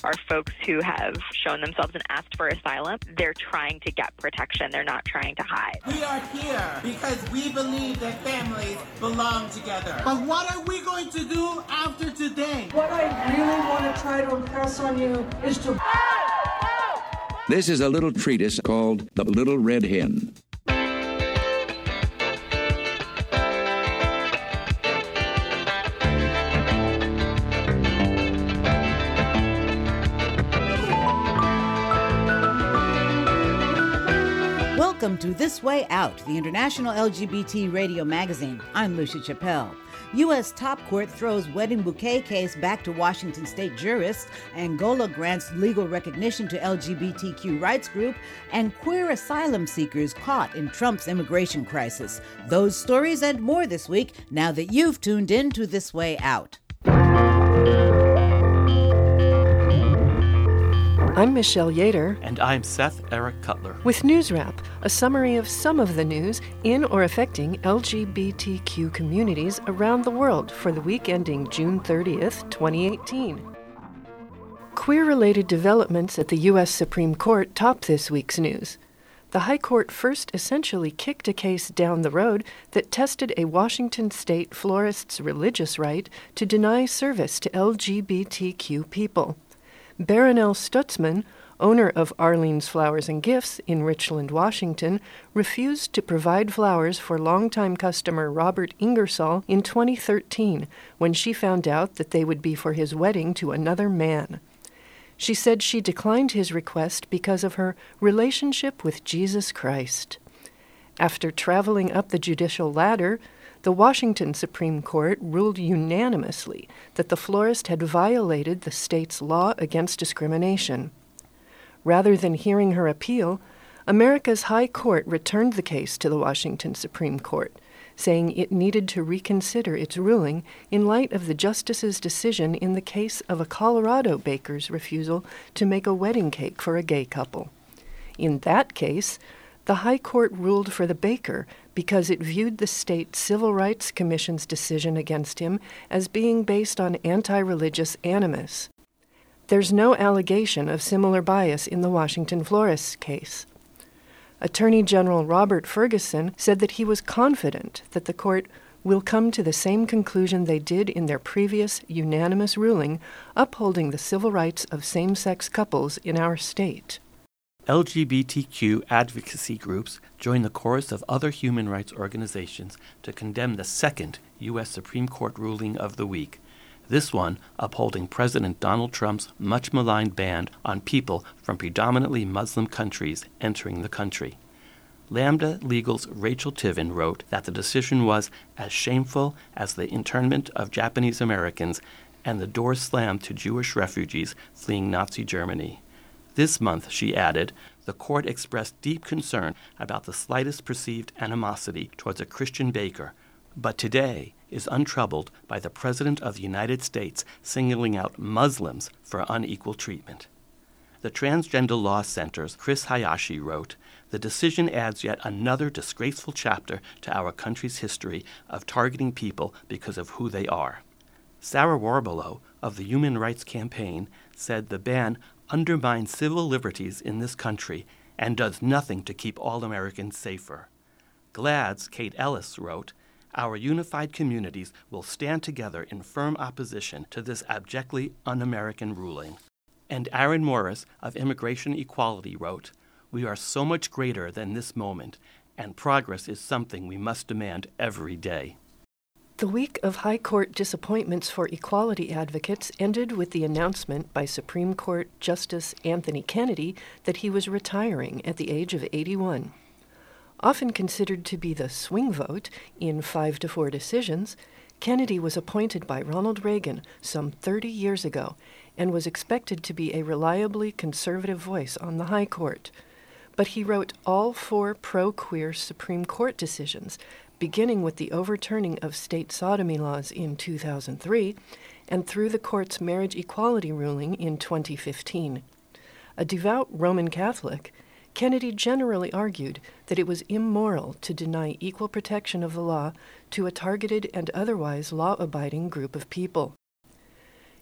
are folks who have shown themselves and asked for asylum. They're trying to get protection. They're not trying to hide. We are here because we believe that families belong together. But what are we going to do after today? What I really want to try to impress on you is to... This is a little treatise called The Little Red Hen. Welcome to This Way Out, the international LGBT radio magazine. I'm Lucia Chappelle. U.S. top court throws wedding bouquet case back to Washington state jurists. Angola grants legal recognition to LGBTQ rights group. And queer asylum seekers caught in Trump's immigration crisis. Those stories and more this week, now that you've tuned in to This Way Out. I'm Michelle Yater. And I'm Seth Eric Cutler. With News Wrap, a summary of some of the news in or affecting LGBTQ communities around the world for the week ending June 30th, 2018. Queer-related developments at the U.S. Supreme Court top this week's news. The High Court first essentially kicked a case down the road that tested a Washington state florist's religious right to deny service to LGBTQ people. Baronelle Stutzman, owner of Arlene's Flowers and Gifts in Richland, Washington, refused to provide flowers for longtime customer Robert Ingersoll in 2013 when she found out that they would be for his wedding to another man. She said she declined his request because of her relationship with Jesus Christ. After traveling up the judicial ladder, the Washington Supreme Court ruled unanimously that the florist had violated the state's law against discrimination. Rather than hearing her appeal, America's High Court returned the case to the Washington Supreme Court, saying it needed to reconsider its ruling in light of the justice's decision in the case of a Colorado baker's refusal to make a wedding cake for a gay couple. In that case, the High Court ruled for the baker because it viewed the state Civil Rights Commission's decision against him as being based on anti-religious animus. There's no allegation of similar bias in the Washington florist's case. Attorney General Robert Ferguson said that he was confident that the court will come to the same conclusion they did in their previous unanimous ruling upholding the civil rights of same-sex couples in our state. LGBTQ advocacy groups joined the chorus of other human rights organizations to condemn the second U.S. Supreme Court ruling of the week, this one upholding President Donald Trump's much-maligned ban on people from predominantly Muslim countries entering the country. Lambda Legal's Rachel Tiven wrote that the decision was as shameful as the internment of Japanese Americans and the door slammed to Jewish refugees fleeing Nazi Germany. This month, she added, the court expressed deep concern about the slightest perceived animosity towards a Christian baker, but today is untroubled by the President of the United States singling out Muslims for unequal treatment. The Transgender Law Center's Chris Hayashi wrote, the decision adds yet another disgraceful chapter to our country's history of targeting people because of who they are. Sarah Warbelow of the Human Rights Campaign said the ban undermines civil liberties in this country and does nothing to keep all Americans safer. GLAAD's Kate Ellis wrote, our unified communities will stand together in firm opposition to this abjectly un-American ruling. And Aaron Morris of Immigration Equality wrote, we are so much greater than this moment, and progress is something we must demand every day. The week of High Court disappointments for equality advocates ended with the announcement by Supreme Court Justice Anthony Kennedy that he was retiring at the age of 81. Often considered to be the swing vote in 5-4 decisions, Kennedy was appointed by Ronald Reagan some 30 years ago and was expected to be a reliably conservative voice on the High Court. But he wrote all 4 pro-queer Supreme Court decisions, beginning with the overturning of state sodomy laws in 2003 and through the court's marriage equality ruling in 2015. A devout Roman Catholic, Kennedy generally argued that it was immoral to deny equal protection of the law to a targeted and otherwise law-abiding group of people.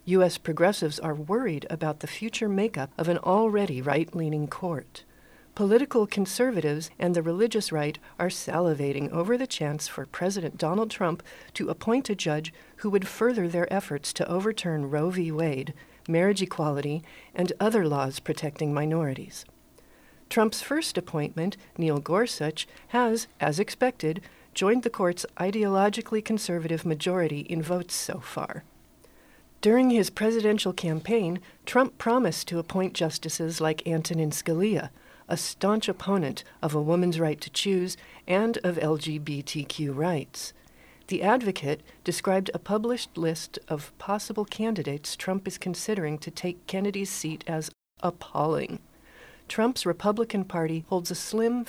U.S. progressives are worried about the future makeup of an already right-leaning court. Political conservatives and the religious right are salivating over the chance for President Donald Trump to appoint a judge who would further their efforts to overturn Roe v. Wade, marriage equality, and other laws protecting minorities. Trump's first appointment, Neil Gorsuch, has, as expected, joined the court's ideologically conservative majority in votes so far. During his presidential campaign, Trump promised to appoint justices like Antonin Scalia, a staunch opponent of a woman's right to choose and of LGBTQ rights. The Advocate described a published list of possible candidates Trump is considering to take Kennedy's seat as appalling. Trump's Republican Party holds a slim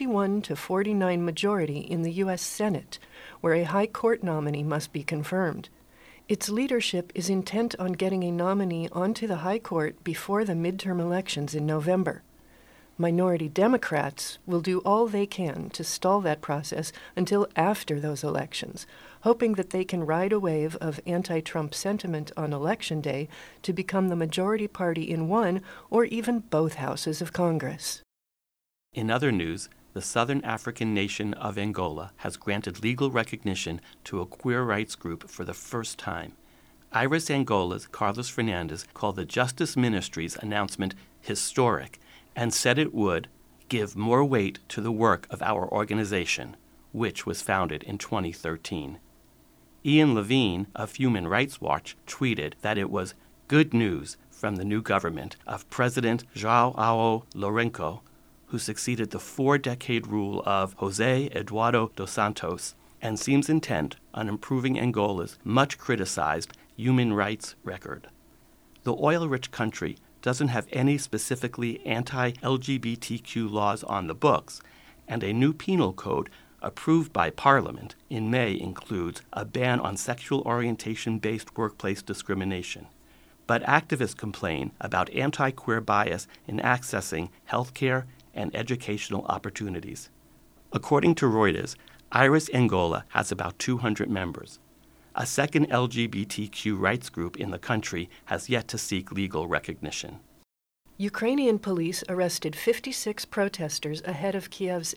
51-49 majority in the U.S. Senate, where a high court nominee must be confirmed. Its leadership is intent on getting a nominee onto the high court before the midterm elections in November. Minority Democrats will do all they can to stall that process until after those elections, hoping that they can ride a wave of anti-Trump sentiment on Election Day to become the majority party in one or even both houses of Congress. In other news, the Southern African nation of Angola has granted legal recognition to a queer rights group for the first time. Iris Angola's Carlos Fernandez called the Justice Ministry's announcement historic and said it would give more weight to the work of our organization, which was founded in 2013. Ian Levine of Human Rights Watch tweeted that it was good news from the new government of President João Lourenço, who succeeded the 4-decade rule of José Eduardo dos Santos and seems intent on improving Angola's much-criticized human rights record. The oil-rich country doesn't have any specifically anti-LGBTQ laws on the books, and a new penal code approved by Parliament in May includes a ban on sexual orientation-based workplace discrimination. But activists complain about anti-queer bias in accessing healthcare and educational opportunities. According to Reuters, Iris Angola has about 200 members. A second LGBTQ rights group in the country has yet to seek legal recognition. Ukrainian police arrested 56 protesters ahead of Kiev's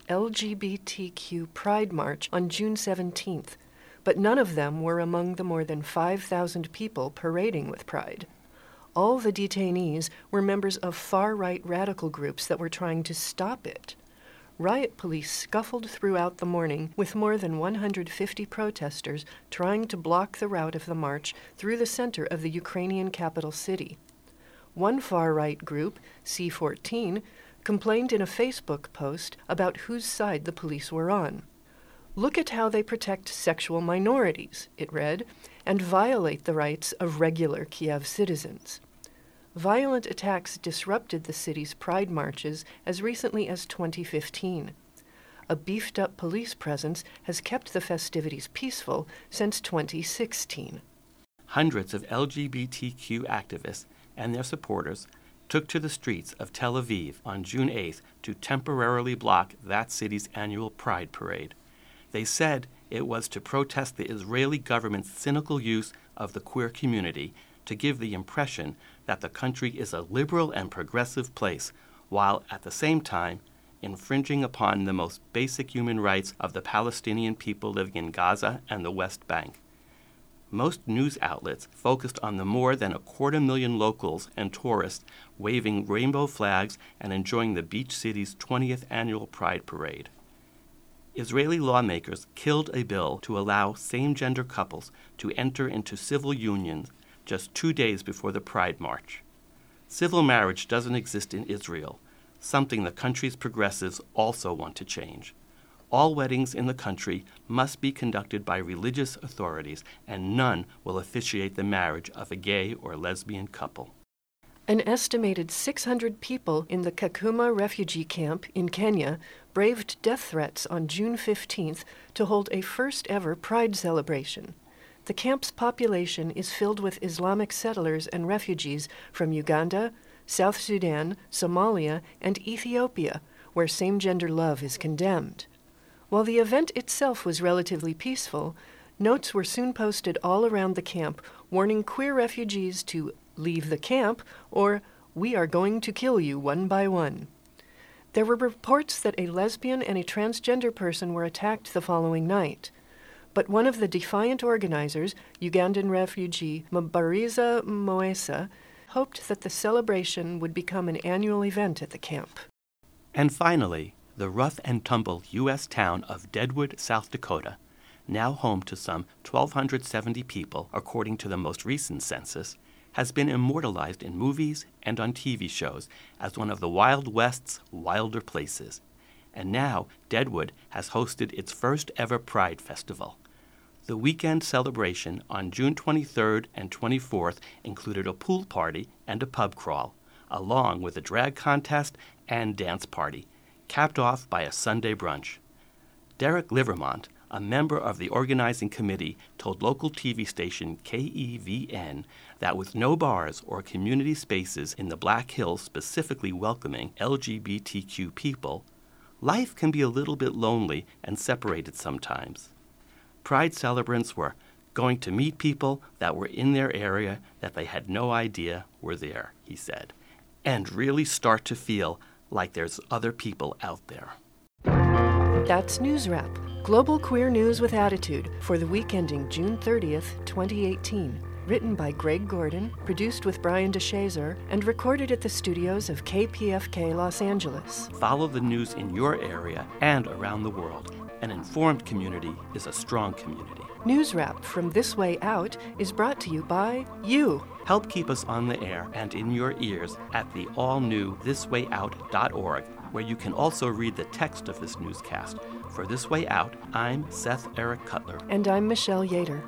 LGBTQ Pride March on June 17th, but none of them were among the more than 5,000 people parading with Pride. All the detainees were members of far-right radical groups that were trying to stop it. Riot police scuffled throughout the morning with more than 150 protesters trying to block the route of the march through the center of the Ukrainian capital city. One far-right group, C14, complained in a Facebook post about whose side the police were on. "Look at how they protect sexual minorities," it read, "and violate the rights of regular Kiev citizens." Violent attacks disrupted the city's pride marches as recently as 2015. A beefed-up police presence has kept the festivities peaceful since 2016. Hundreds of LGBTQ activists and their supporters took to the streets of Tel Aviv on June 8th to temporarily block that city's annual Pride Parade. They said it was to protest the Israeli government's cynical use of the queer community to give the impression that the country is a liberal and progressive place, while at the same time infringing upon the most basic human rights of the Palestinian people living in Gaza and the West Bank. Most news outlets focused on the more than 250,000 locals and tourists waving rainbow flags and enjoying the beach city's 20th annual Pride Parade. Israeli lawmakers killed a bill to allow same-gender couples to enter into civil unions just 2 days before the Pride March. Civil marriage doesn't exist in Israel, something the country's progressives also want to change. All weddings in the country must be conducted by religious authorities, and none will officiate the marriage of a gay or lesbian couple. An estimated 600 people in the Kakuma refugee camp in Kenya braved death threats on June 15th to hold a first-ever Pride celebration. The camp's population is filled with Islamic settlers and refugees from Uganda, South Sudan, Somalia, and Ethiopia, where same-gender love is condemned. While the event itself was relatively peaceful, Notes were soon posted all around the camp, warning queer refugees to leave the camp or "we are going to kill you one by one." There were reports that a lesbian and a transgender person were attacked the following night. But one of the defiant organizers, Ugandan refugee Mbariza Moesa, hoped that the celebration would become an annual event at the camp. And finally, the rough-and-tumble U.S. town of Deadwood, South Dakota, now home to some 1,270 people, according to the most recent census, has been immortalized in movies and on TV shows as one of the Wild West's wilder places. And now Deadwood has hosted its first ever Pride Festival. The weekend celebration on June 23rd and 24th included a pool party and a pub crawl, along with a drag contest and dance party, capped off by a Sunday brunch. Derek Livermont, a member of the organizing committee, told local TV station KEVN that with no bars or community spaces in the Black Hills specifically welcoming LGBTQ people, life can be a little bit lonely and separated sometimes. Pride celebrants were going to meet people that were in their area that they had no idea were there, he said, and really start to feel like there's other people out there. That's News Wrap, global queer news with attitude for the week ending June 30th, 2018. Written by Greg Gordon, produced with Brian DeShazer, and recorded at the studios of KPFK Los Angeles. Follow the news in your area and around the world. An informed community is a strong community. News Wrap from This Way Out is brought to you by you. Help keep us on the air and in your ears at the all-new thiswayout.org, where you can also read the text of this newscast. For This Way Out, I'm Seth Eric Cutler. And I'm Michelle Yater.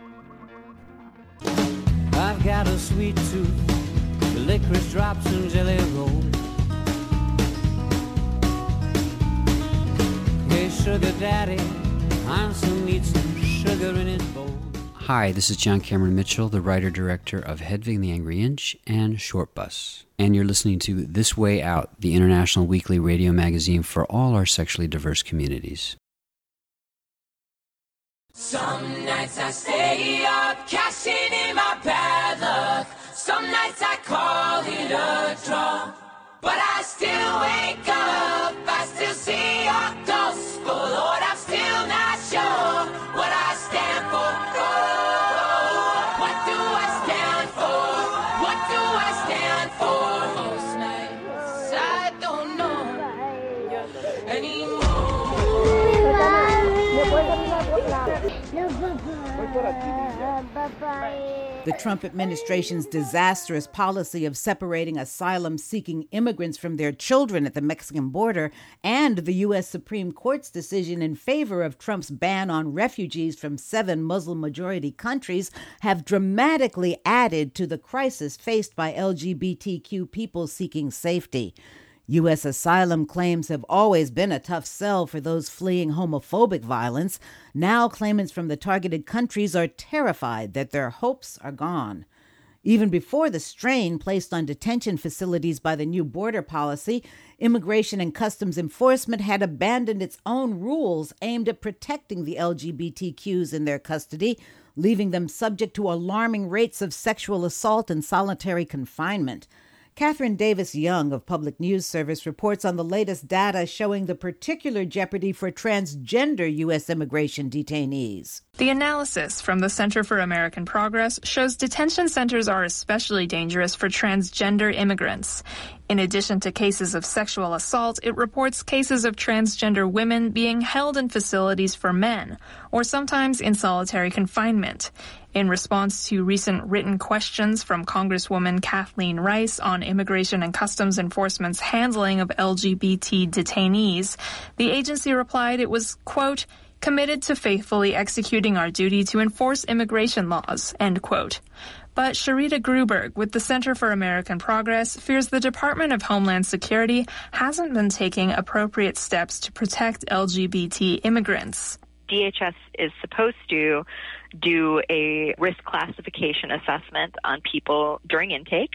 I've got a sweet tooth, licorice drops and jelly rolls. Hey, sugar daddy, I still need some sugar in his bowl. Hi, this is John Cameron Mitchell, the writer-director of Hedwig and the Angry Inch and Short Bus. And you're listening to This Way Out, the international weekly radio magazine for all our sexually diverse communities. Some nights I stay up, cashing in my bad luck. Some nights I call it a draw. But I still wake up, I still see your gospel. Lord, I'm still not sure what I stand for. Oh, what do I stand for? What do I stand for? Most nights I don't know anymore. The Trump administration's disastrous policy of separating asylum-seeking immigrants from their children at the Mexican border and the U.S. Supreme Court's decision in favor of Trump's ban on refugees from 7 Muslim-majority countries have dramatically added to the crisis faced by LGBTQ people seeking safety. U.S. asylum claims have always been a tough sell for those fleeing homophobic violence. Now claimants from the targeted countries are terrified that their hopes are gone. Even before the strain placed on detention facilities by the new border policy, Immigration and Customs Enforcement had abandoned its own rules aimed at protecting the LGBTQs in their custody, leaving them subject to alarming rates of sexual assault and solitary confinement. Catherine Davis Young of Public News Service reports on the latest data showing the particular jeopardy for transgender U.S. immigration detainees. The analysis from the Center for American Progress shows detention centers are especially dangerous for transgender immigrants. In addition to cases of sexual assault, it reports cases of transgender women being held in facilities for men, or sometimes in solitary confinement. In response to recent written questions from Congresswoman Kathleen Rice on Immigration and Customs Enforcement's handling of LGBT detainees, the agency replied it was, quote, committed to faithfully executing our duty to enforce immigration laws, end quote. But Sharita Gruberg with the Center for American Progress fears the Department of Homeland Security hasn't been taking appropriate steps to protect LGBT immigrants. DHS is supposed to do a risk classification assessment on people during intake.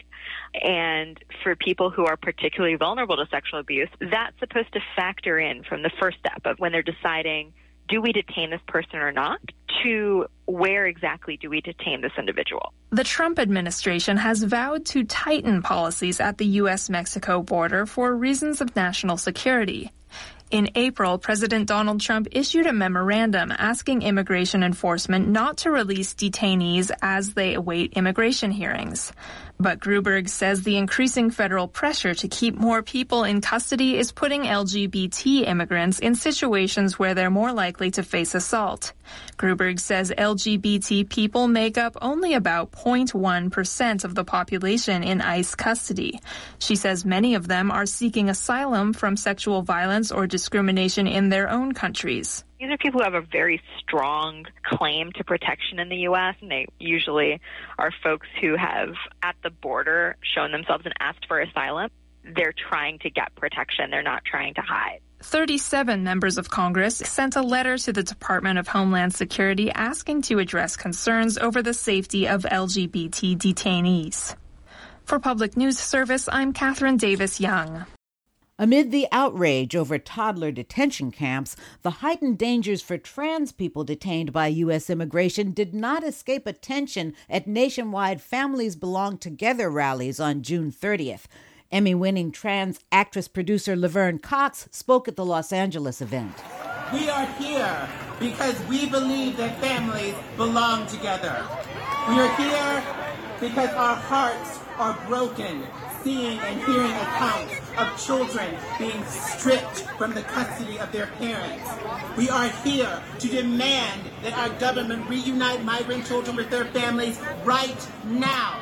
And for people who are particularly vulnerable to sexual abuse, that's supposed to factor in from the first step of when they're deciding, do we detain this person or not, to where exactly do we detain this individual. The Trump administration has vowed to tighten policies at the U.S.-Mexico border for reasons of national security. In April, President Donald Trump issued a memorandum asking immigration enforcement not to release detainees as they await immigration hearings. But Gruberg says the increasing federal pressure to keep more people in custody is putting LGBT immigrants in situations where they're more likely to face assault. Gruberg says LGBT people make up only about 0.1% of the population in ICE custody. She says many of them are seeking asylum from sexual violence or discrimination in their own countries. These are people who have a very strong claim to protection in the U.S., and they usually are folks who have, at the border, shown themselves and asked for asylum. They're trying to get protection. They're not trying to hide. 37 members of Congress sent a letter to the Department of Homeland Security asking to address concerns over the safety of LGBT detainees. For Public News Service, I'm Catherine Davis-Young. Amid the outrage over toddler detention camps, the heightened dangers for trans people detained by U.S. immigration did not escape attention at nationwide Families Belong Together rallies on June 30th. Emmy-winning trans actress-producer Laverne Cox spoke at the Los Angeles event. We are here because we believe that families belong together. We are here because our hearts are broken, seeing and hearing accounts of children being stripped from the custody of their parents. We are here to demand that our government reunite migrant children with their families right now.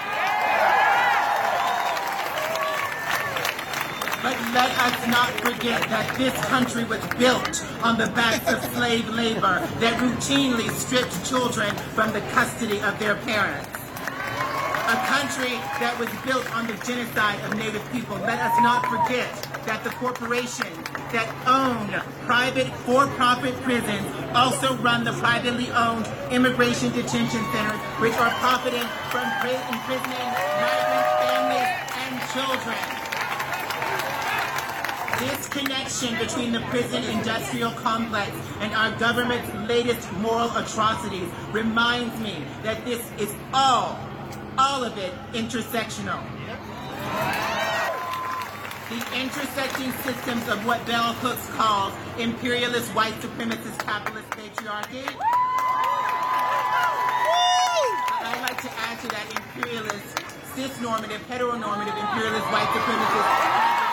But let us not forget that this country was built on the backs of slave labor that routinely stripped children from the custody of their parents. A country that was built on the genocide of Native people. Let us not forget that the corporations that own private for-profit prisons also run the privately owned immigration detention centers, which are profiting from imprisoning migrant families and children. This connection between the prison industrial complex and our government's latest moral atrocities reminds me that this is all of it intersectional. The intersecting systems of what Bell Hooks calls imperialist, white supremacist, capitalist patriarchy. I'd like to add to that imperialist, cis-normative, heteronormative, imperialist, white supremacist.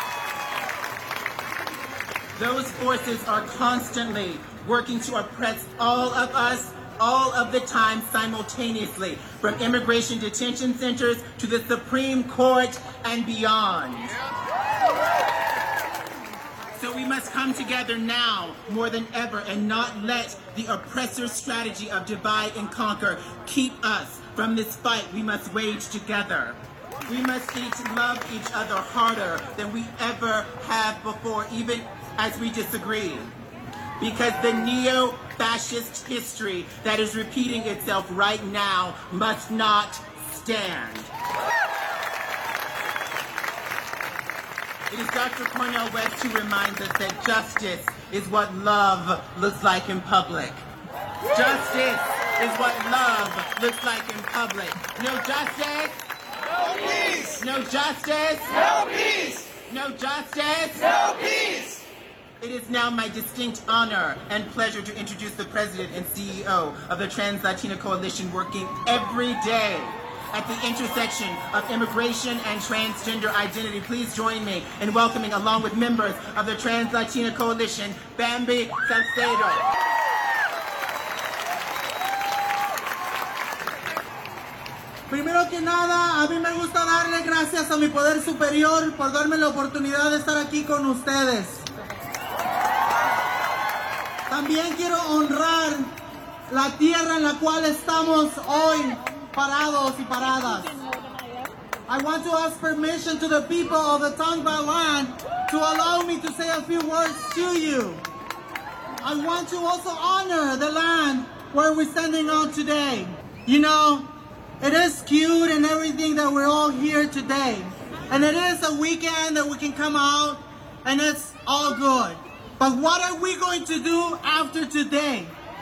Those forces are constantly working to oppress all of us, all of the time simultaneously, from immigration detention centers to the Supreme Court and beyond. So we must come together now more than ever and not let the oppressor's strategy of divide and conquer keep us from this fight we must wage together. We must each love each other harder than we ever have before, even as we disagree. Because the neo-fascist history that is repeating itself right now must not stand. It is Dr. Cornel West who reminds us that justice is what love looks like in public. Justice is what love looks like in public. No justice? No peace! No justice? No peace! No justice? No peace! It is now my distinct honor and pleasure to introduce the President and CEO of the Trans-Latina Coalition, working every day at the intersection of immigration and transgender identity. Please join me in welcoming, along with members of the Trans-Latina Coalition, Bambi Salcedo. Primero que nada, a mí me gusta darle gracias a mi poder superior por darme la oportunidad de estar aquí con ustedes. También quiero honrar la tierra en la cual estamos hoy parados y paradas. I want to ask permission to the people of the Tongva land to allow me to say a few words to you. I want to also honor the land where we're standing on today. You know, it is cute and everything that we're all here today. And it is a weekend that we can come out and it's all good. But what are we going to do after today?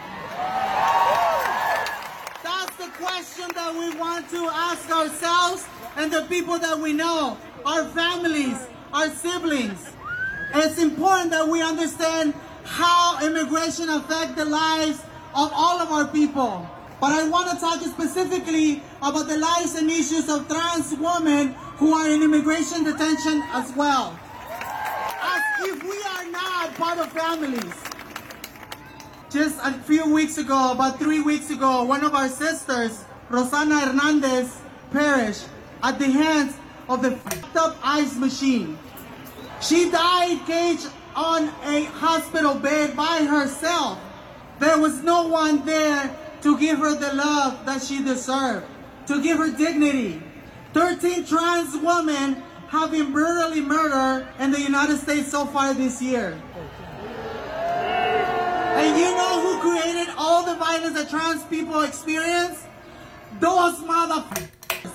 That's the question that we want to ask ourselves and the people that we know, our families, our siblings. And it's important that we understand how immigration affects the lives of all of our people. But I want to talk specifically about the lives and issues of trans women who are in immigration detention as well. As if we are not part of families. Just a few weeks ago, about 3 weeks ago, one of our sisters, Rosana Hernandez, perished at the hands of the fucked up ICE machine. She died caged on a hospital bed by herself. There was no one there to give her the love that she deserved, to give her dignity. 13 trans women have been brutally murdered in the United States so far this year. And you know who created all the violence that trans people experience? Those motherfuckers.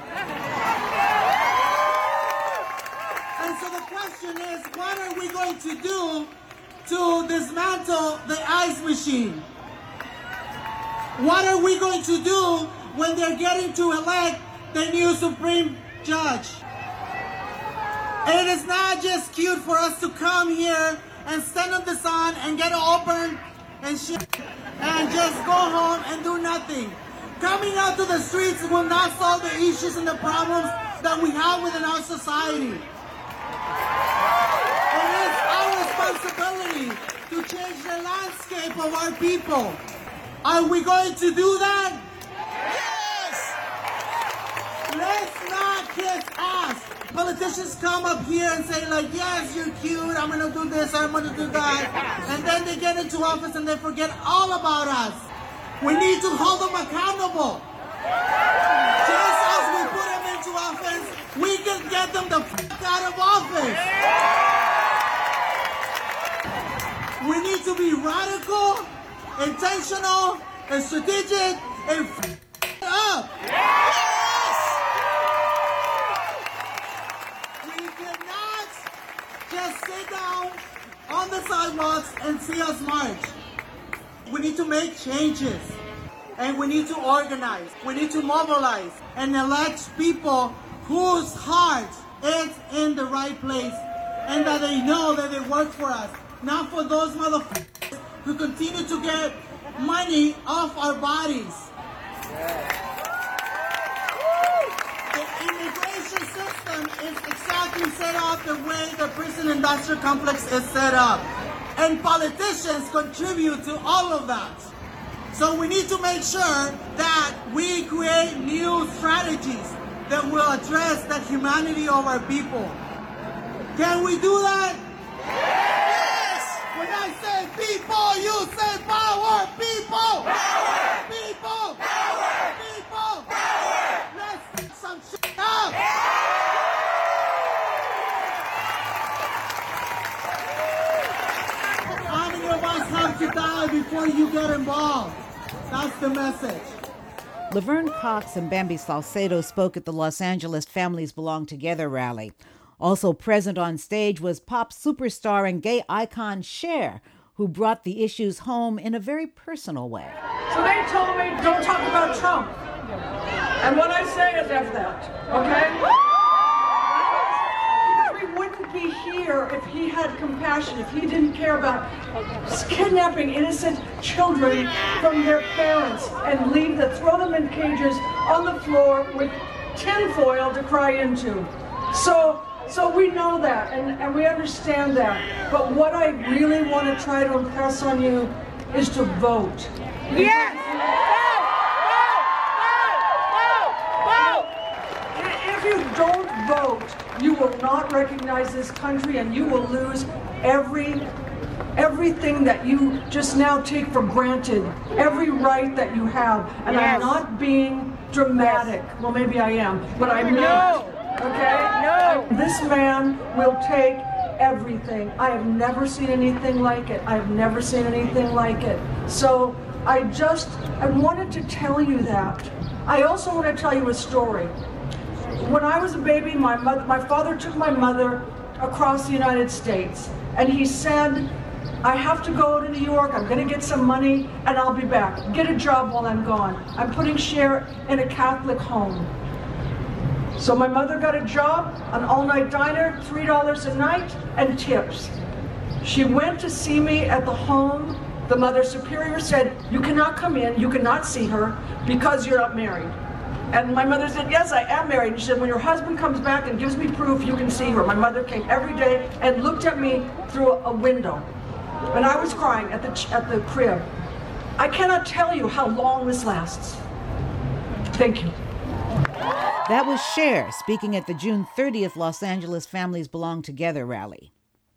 And so the question is, what are we going to do to dismantle the ICE machine? What are we going to do when they're getting to elect the new Supreme Judge? It is not just cute for us to come here and stand in the sun and get open and shit and just go home and do nothing. Coming out to the streets will not solve the issues and the problems that we have within our society. It is our responsibility to change the landscape of our people. Are we going to do that? Yes! Let's not kiss ass. Politicians come up here and say like, yes, you're cute, I'm going to do this, I'm going to do that. And then they get into office and they forget all about us. We need to hold them accountable. Just as we put them into office, we can get them the fuck out of office. We need to be radical, intentional, and strategic, and up. Yes! We cannot just sit down on the sidewalks and see us march. We need to make changes, and we need to organize. We need to mobilize and elect people whose heart is in the right place, and that they know that they work for us, not for those motherfuckers who continue to get money off our bodies. The immigration system is exactly set up the way the prison industrial complex is set up. And politicians contribute to all of that. So we need to make sure that we create new strategies that will address the humanity of our people. Can we do that? Yes! When I say people, you say power! People! Power! People! Power! People! Power! Let's get some shit up! How many of us have to die before you get involved? That's the message. Laverne Cox and Bambi Salcedo spoke at the Los Angeles Families Belong Together rally. Also present on stage was pop superstar and gay icon Cher, who brought the issues home in a very personal way. So they told me, don't talk about Trump. And what I say is F that, okay? Because we wouldn't be here if he had compassion, if he didn't care about kidnapping innocent children from their parents and throw them in cages on the floor with tinfoil to cry into. So we know that, and we understand that. But what I really want to try to impress on you is to vote. Yes! If you don't vote, you will not recognize this country, and you will lose everything that you just now take for granted, every right that you have. And yes. I'm not being dramatic. Yes. Well, maybe I am, but I'm not. Okay? No! This man will take everything. I have never seen anything like it. I have never seen anything like it. So I wanted to tell you that. I also want to tell you a story. When I was a baby, my father took my mother across the United States, and he said I have to go to New York, I'm gonna get some money, and I'll be back. Get a job while I'm gone. I'm putting Cher in a Catholic home. So my mother got a job, an all-night diner, $3 a night, and tips. She went to see me at the home. The Mother Superior said, you cannot come in, you cannot see her, because you're not married. And my mother said, yes, I am married. And she said, when your husband comes back and gives me proof, you can see her. My mother came every day and looked at me through a window. And I was crying at the crib. I cannot tell you how long this lasts. Thank you. That was Cher speaking at the June 30th Los Angeles Families Belong Together rally.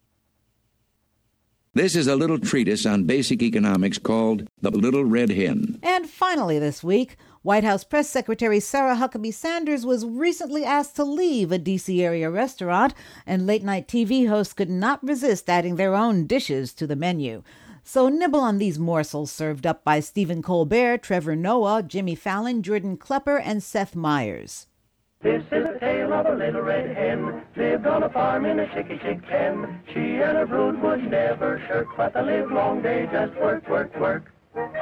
This is a little treatise on basic economics called The Little Red Hen. And finally this week, White House Press Secretary Sarah Huckabee Sanders was recently asked to leave a D.C. area restaurant, and late-night TV hosts could not resist adding their own dishes to the menu. So nibble on these morsels served up by Stephen Colbert, Trevor Noah, Jimmy Fallon, Jordan Klepper, and Seth Meyers. This is the tale of a little red hen, lived on a farm in a chicky-chick pen. She and her brood would never shirk, but the livelong day just work, work, work.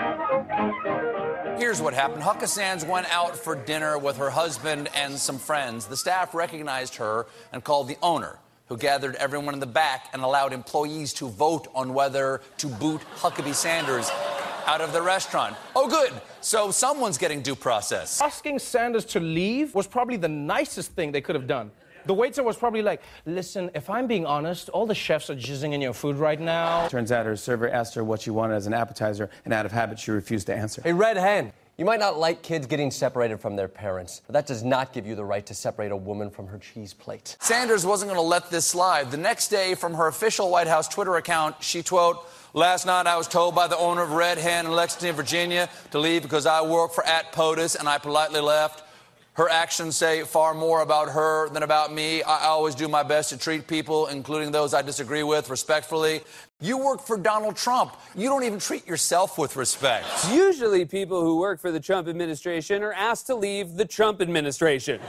Here's what happened. Hucka Sands went out for dinner with her husband and some friends. The staff recognized her and called the owner, who gathered everyone in the back and allowed employees to vote on whether to boot Huckabee Sanders out of the restaurant. Oh, good. So someone's getting due process. Asking Sanders to leave was probably the nicest thing they could have done. The waiter was probably like, listen, if I'm being honest, all the chefs are jizzing in your food right now. Turns out her server asked her what she wanted as an appetizer, and out of habit, she refused to answer. Hey, Red Hen, you might not like kids getting separated from their parents, but that does not give you the right to separate a woman from her cheese plate. Sanders wasn't going to let this slide. The next day, from her official White House Twitter account, she quote, last night I was told by the owner of Red Hen in Lexington, Virginia, to leave because I work for @POTUS, and I politely left. Her actions say far more about her than about me. I always do my best to treat people, including those I disagree with, respectfully. You work for Donald Trump. You don't even treat yourself with respect. Usually people who work for the Trump administration are asked to leave the Trump administration.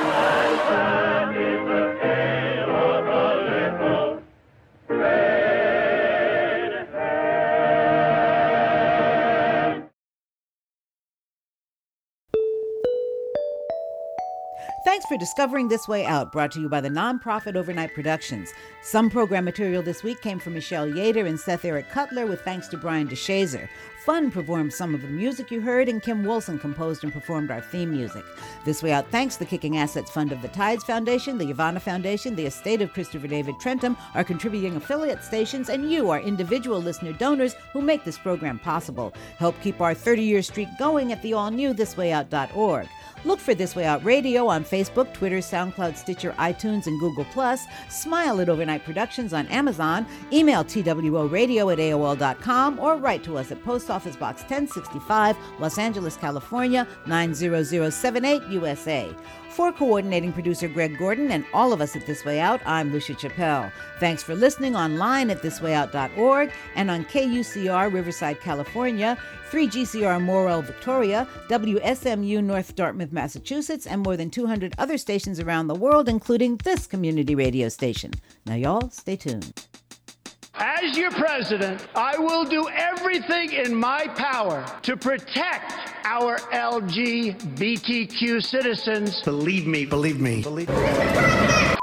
Thanks for discovering This Way Out, brought to you by the nonprofit Overnight Productions. Some program material this week came from Michelle Yater and Seth Eric Cutler, with thanks to Brian DeShazer. Fun performed some of the music you heard, and Kim Wilson composed and performed our theme music. This Way Out thanks the Kicking Assets Fund of the Tides Foundation, the Yavana Foundation, the estate of Christopher David Trentham, our contributing affiliate stations, and you, our individual listener donors who make this program possible. Help keep our 30-year streak going at the all-new thiswayout.org. Look for This Way Out Radio on Facebook, Twitter, SoundCloud, Stitcher, iTunes, and Google+. Smile at Overnight Productions on Amazon. Email tworadio@aol.com or write to us at Post Office Box 1065, Los Angeles, California, 90078, USA. For coordinating producer Greg Gordon and all of us at This Way Out, I'm Lucia Chappelle. Thanks for listening online at thiswayout.org and on KUCR Riverside, California, 3GCR Morel, Victoria, WSMU North Dartmouth, Massachusetts, and more than 200 other stations around the world, including this community radio station. Now, y'all, stay tuned. As your president, I will do everything in my power to protect our LGBTQ citizens. Believe me.